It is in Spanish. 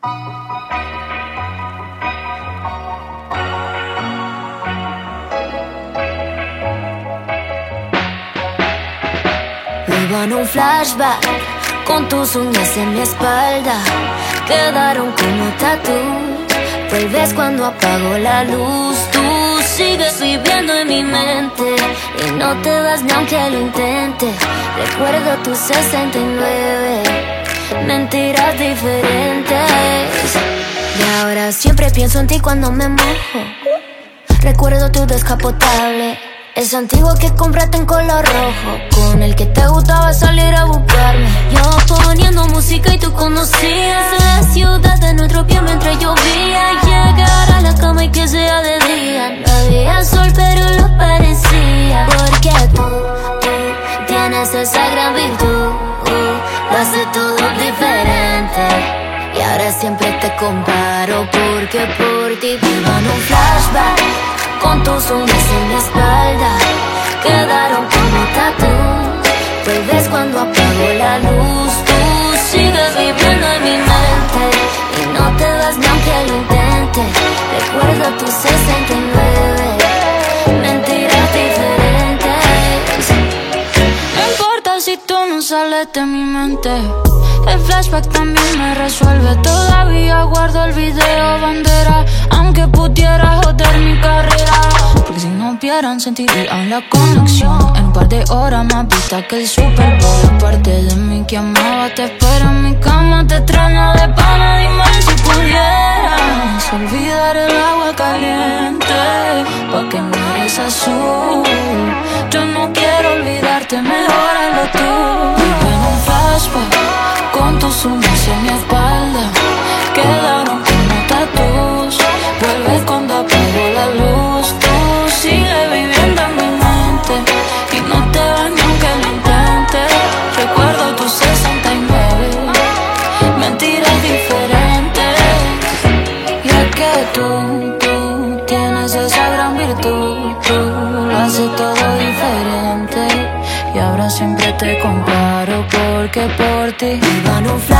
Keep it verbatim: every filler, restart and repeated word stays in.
Vivo en un flashback con tus uñas en mi espalda, quedaron como tatú. Vuelves cuando apago la luz, tú sigues viviendo en mi mente y no te vas ni aunque lo intente. Recuerdo tus sesenta y nueve, mentiras diferentes. Y ahora siempre pienso en ti cuando me mojo. Recuerdo tu descapotable, ese antiguo que compraste en color rojo, con el que te gustaba salir a buscarme. Yo poniendo música y tú conocías la ciudad de nuestro pie mientras llovía. Llegar a la cama y que sea de día, no había sol pero lo parecía. Porque tú, tú tienes esa gran virtud, uh, lo hace todo diferente. Y ahora siempre te comparo porque por ti vivo en un flashback con tus uñas en mi espalda, quedaron como tatú. Vuelves cuando apago la luz, tú sigues viviendo en mi mente y no te das ni aunque lo intente. Recuerdo tus sesenta y nueve, mentiras diferentes. No importa si tú no sales de mi mente, el flashback también me resuelve. Todavía guardo el video bandera, aunque pudiera joder mi carrera. Porque si no vieran sentirían la conexión. En un par de horas más vista que el Super Bowl. Parte de mí que amaba te espera en mi cama, te extraño de pana. Dime si pudieras olvidar el agua caliente, pa' que no eres azul. Yo no quiero olvidarte, mejor hazlo tú. Vivo en un flashback con tus uñas en mi espalda, quedaron como tatús. Vuelves cuando apago la luz, tú sigues viviendo en mi mente y no te vas ni aunque lo intentes. Recuerdo tus sesenta y nueve, mentiras diferentes. Y es que tú, tú tienes esa gran virtud, tú lo haces todo diferente. Y ahora siempre te comparo porque por ti vivo en un flashback